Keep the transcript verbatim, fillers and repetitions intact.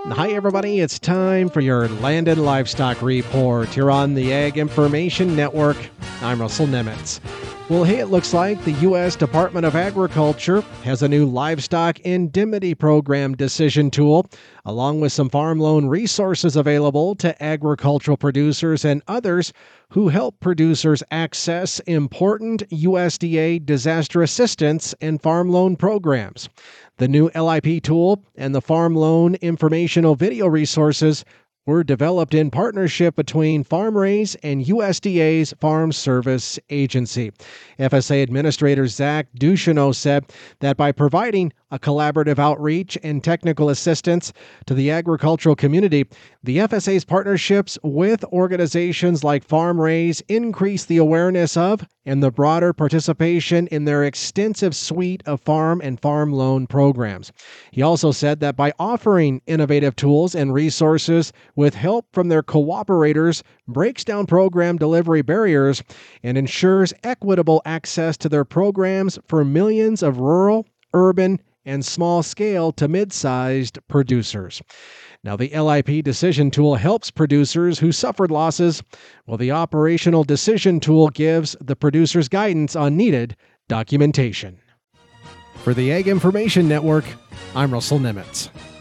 Hi, everybody. It's time for your Land and Livestock Report here on the Ag Information Network. I'm Russell Nemitz. Well, hey, it looks like the U S Department of Agriculture has a new livestock indemnity program decision tool, along with some farm loan resources available to agricultural producers and others who help producers access important U S D A disaster assistance and farm loan programs. The new L I P tool and the farm loan informational video resources were developed in partnership between FarmRaise and U S D A's Farm Service Agency. F S A Administrator Zach Ducheneaux said that by providing a collaborative outreach and technical assistance to the agricultural community, the F S A's partnerships with organizations like FarmRaise increase the awareness of and the broader participation in their extensive suite of farm and farm loan programs. He also said that by offering innovative tools and resources with help from their cooperators, breaks down program delivery barriers and ensures equitable access to their programs for millions of rural, urban, and small-scale to mid-sized producers. Now, the L I P decision tool helps producers who suffered losses, while the operational decision tool gives the producers guidance on needed documentation. For the Ag Information Network, I'm Russell Nemitz.